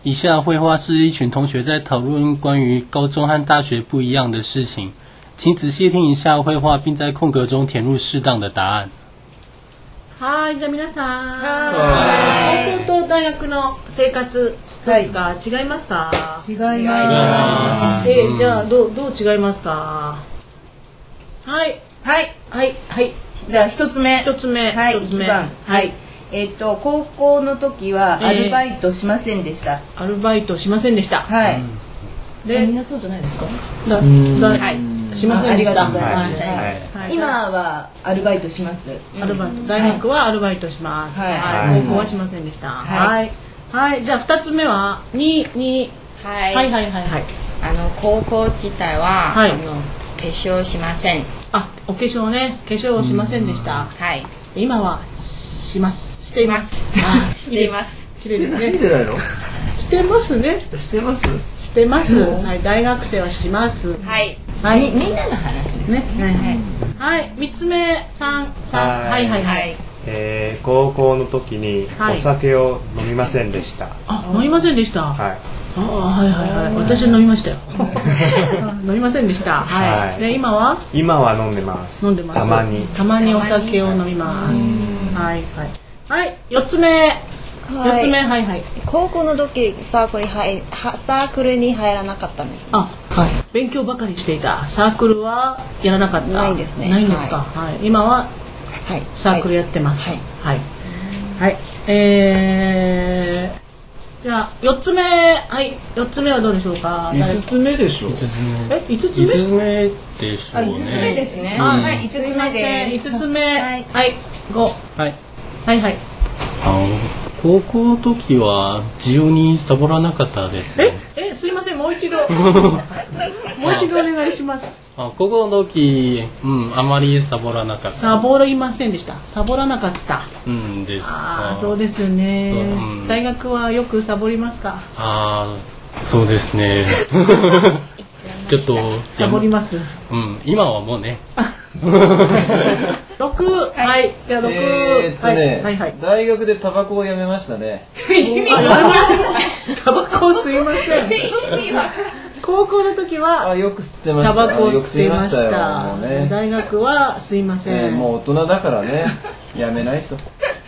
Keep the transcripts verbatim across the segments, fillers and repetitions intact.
以下绘画是一群同学在讨论关于高中和大学不一样的事情，请仔细听一下绘画，并在空格中填入适当的答案。 はい、じゃあ皆さん、高校と大学の生活どうですか？違いますか？ 違います。 えー、じゃあどうどう違いますか？はいはいはいはい。 じゃあ一つ目。 一つ目。 はい、 一つ目一番。はい。えっと高校の時はアルバイトしませんでした。 アルバイトしませんでした。 はい。 で、 みんなそうじゃないですか？ だだはい。しませんでした。 ありがとうございます。 はい。 今はアルバイトします。 アルバイト。大学はアルバイトします。はい。高校はしませんでした。はい。はい。じゃあ二つ目はににはいはいはいはい。 あの高校自体ははい。 あの化粧しません。 あ、お化粧ね、化粧をしませんでした。 はい。 今はします。しています。 あ、しています。 綺麗ですね。 してないの？ してますね。 してます？ してます。はい、大学生はします。 はい。 はい。 みんなの話ですね。 はいはい。はい、三つ目三三はいはいはい。 えー、高校の時にお酒を飲みませんでした。 あ、飲みませんでした。 はい。 あ、はいはいはい。私は飲みましたよ。飲みませんでした。はい。で今は？ 今は飲んでます。 飲んでます。 たまに。 たまにお酒を飲みます。はいはい。はい、四つ目。四つ目はいはい。 高校の時サークル入サークルに入らなかったんです。 あ、はい。勉強ばかりしていた。サークルはやらなかった。 ないですね。 ないんですか。はい。今はサークルやってます。はいはいはい。えー。じゃあ四つ目はい四つ目はどうでしょうか。 五つ目でしょ。 五つ目。 え五つ目？ 五つ目でしょうね。 あ、五つ目ですね。 はい、 五つ目で。 五つ目はい五はいはいはい。 あの高校の時は自由にサボらなかったですね。 ええすいませんもう一度もう一度お願いします。 あ、高校の時うんあまりサボらなかった。 サボりませんでした。サボらなかった。 うんです。 ああそうですよね。うん、大学はよくサボりますか。 ああそうですね。ちょっとサボります。 うん、今はもうね。 六はいじゃあ六えーっとね、 はいはい、 大学でタバコをやめましたね。 タバコを吸いません。高校の時はあよく吸ってました。 タバコを吸っていました。 よく吸いましたよもうね。 大学は吸いません。 えー、もう大人だからねやめないと。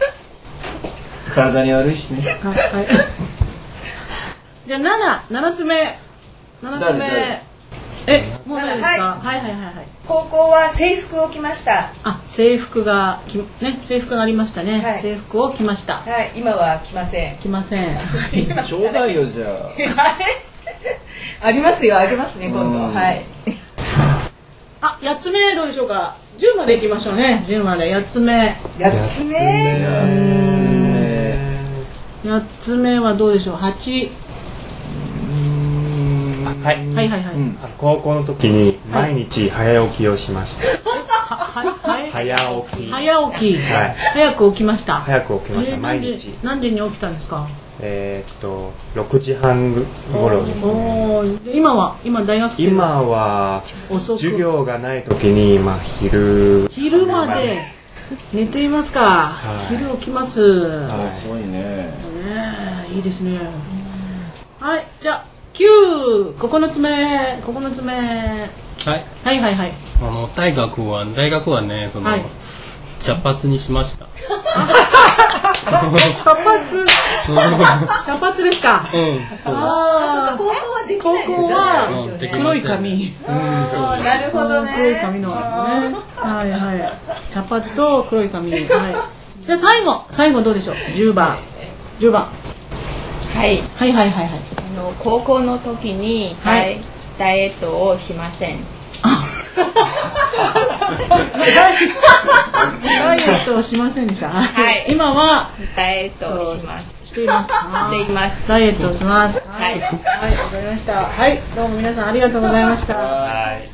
体に悪いしね。 はいはい。じゃあ七七つ目七つ目。え、もうないですか。はいはいはいはい。 高校は制服を着ました。 あ、制服がきね、制服がありましたね。はい、制服を着ました。 はい、今は着ません。 着ません。 ちょうだいよじゃあ。ありますよ、あげますね今度。はい。 あ、八つ目どうでしょうか。十までいきましょうね。十まで八つ目。 八つ目。 八つ目はどうでしょう。八。 はい、 はいはいはい、うん、 高校の時に毎日早起きをしました。 はいはい早起き早起き、はい、早く起きました。 早く起きました、えー、毎日。 何時に起きたんですか。 えー、っと六時半頃ですね。 お今は今大学生。 今は授業がない時にまあ昼昼まで寝ていますか。はい、昼起きます。 はい、すごいね。 ねいいですね。はい、じゃあ。九、九つ目、九つ目。はい。はいはいはい。 あの大学は大学はねその、はい、茶髪にしました。 茶髪。茶髪ですか。 うん。 ああ。高校はできない。 高校は黒い髪。 なるほどね。 黒い髪のですね。はいはい。茶髪と黒い髪。はい。じゃあ最後最後どうでしょう。十番。十番。 はい。 はいはいはいはい。 あの高校の時に、はい、ダイエットをしません。 ダイエットをしませんでした。 はい。 今はダイエットをします。 しています。 しています。 ダイエットをします。 はい。 はい、わかりました。はい、どうも皆さんありがとうございました。 はい。